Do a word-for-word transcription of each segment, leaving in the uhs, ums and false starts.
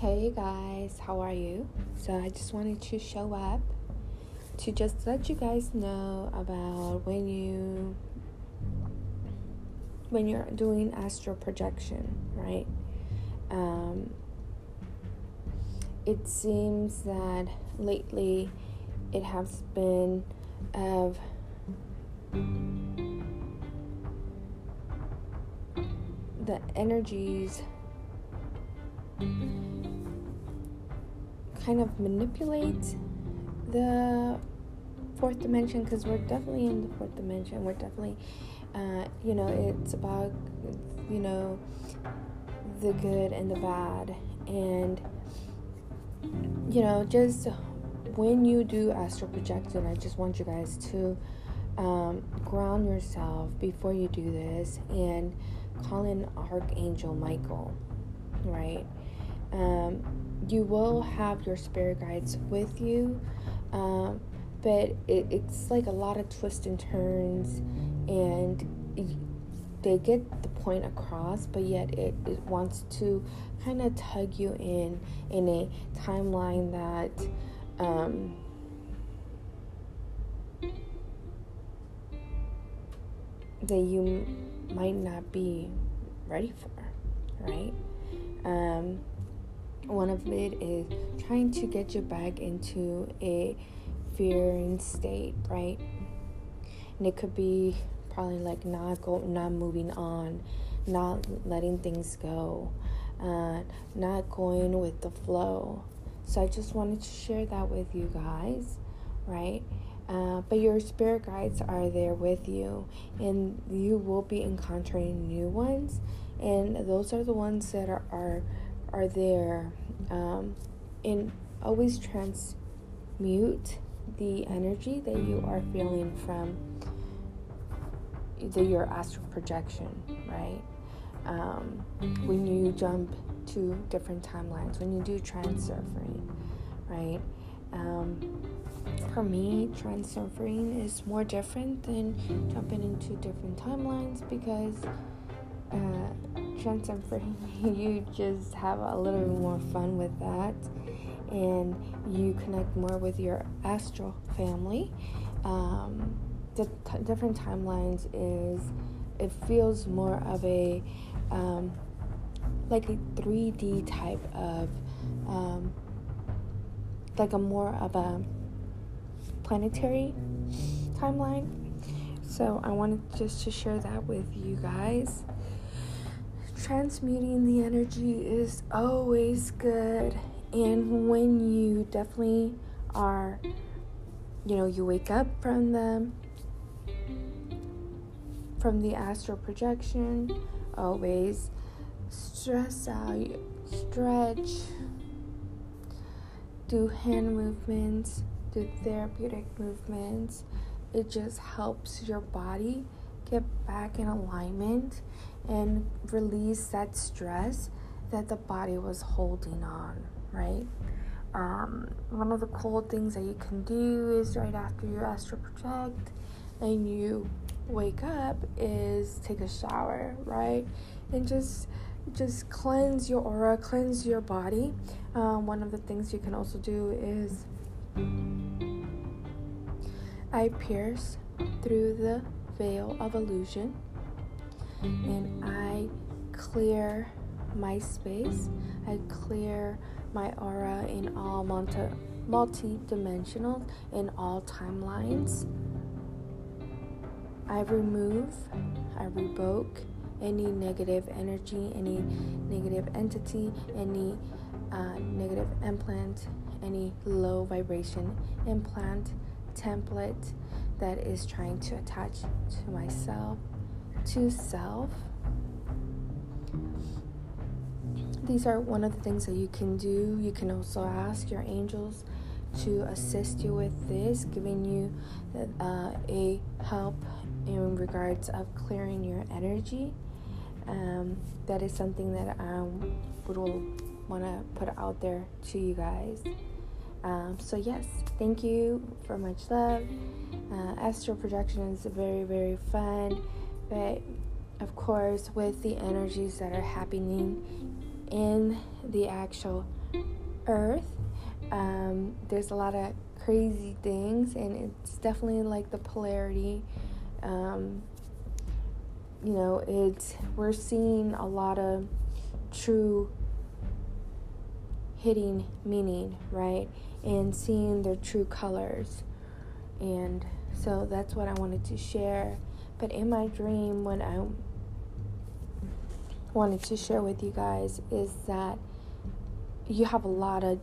Hey guys, how are you? So I just wanted to show up to just let you guys know about when you when you're doing astral projection, right? Um, it seems that lately it has been of the energies kind of manipulate the fourth dimension, because we're definitely in the fourth dimension. We're definitely, uh, you know, it's about, you know, the good and the bad. And, you know, just when you do astral projection, I just want you guys to um, ground yourself before you do this and call in Archangel Michael, right? Um, you will have your spirit guides with you, um, but it, it's like a lot of twists and turns, and it, they get the point across, but yet it, it wants to kind of tug you in in a timeline that um, that you might not be ready for, right? Um, one of it is trying to get you back into a fearing state, right? And it could be probably like not go, not moving on, not letting things go, uh, not going with the flow. So I just wanted to share that with you guys, right? Uh, but your spirit guides are there with you, and you will be encountering new ones, and those are the ones that are are, are there. Um, and always transmute the energy that you are feeling from the, your astral projection, right? Um, when you jump to different timelines, when you do transurfing, right? Um, for me, transurfing is more different than jumping into different timelines, because uh, transurfing, you just have a little bit more fun with that, and you connect more with your astral family. Um, the t- different timelines is, it feels more of a um, like a three D type of um, like a more of a planetary timeline. So I wanted just to share that with you guys. Transmuting the energy is always good, and when you definitely are, you know, you wake up from them from the astral projection, always stress out, stretch, do hand movements, do therapeutic movements. It just helps your body get back in alignment and release that stress that the body was holding on, right? Um, one of the cool things that you can do is right after you astral project and you wake up is take a shower, right? And just just cleanse your aura, cleanse your body. Um, one of the things you can also do is I pierce through the veil of illusion, and I clear my space. I clear my aura in all multi multi-dimensional, in all timelines. I remove, I revoke any negative energy, any negative entity, any uh, negative implant, any low vibration implant, template that is trying to attach to myself, to self. These are one of the things that you can do. You can also ask your angels to assist you with this, giving you uh, a help in regards of clearing your energy. Um, that is something that I would want to put out there to you guys. Um, so yes, thank you for much love. Uh, astral projection is very, very fun, but of course, with the energies that are happening in the actual earth. Um, there's a lot of crazy things, and it's definitely like the polarity. Um, you know, it's we're seeing a lot of true hitting meaning, right? And seeing their true colors. And so that's what I wanted to share. But in my dream, what I wanted to share with you guys is that you have a lot of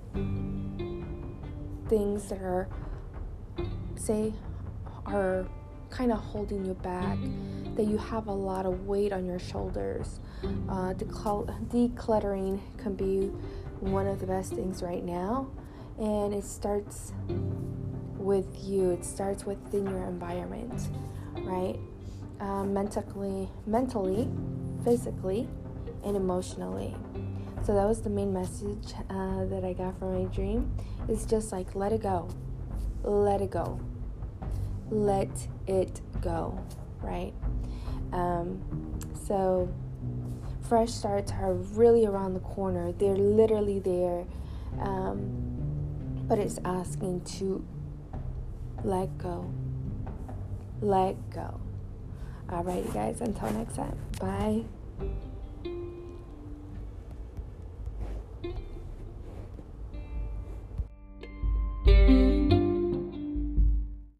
things that are, say, are kind of holding you back, that you have a lot of weight on your shoulders. Uh, decl- decluttering can be one of the best things right now, and it starts with you. It starts within your environment, right? Um, mentally, mentally, physically, and emotionally. So that was the main message uh, that I got from my dream. It's just like, let it go. Let it go. Let it go, right? Um, so fresh starts are really around the corner. They're literally there. Um, but it's asking to let go. Let go. Alrighty, guys. Until next time. Bye.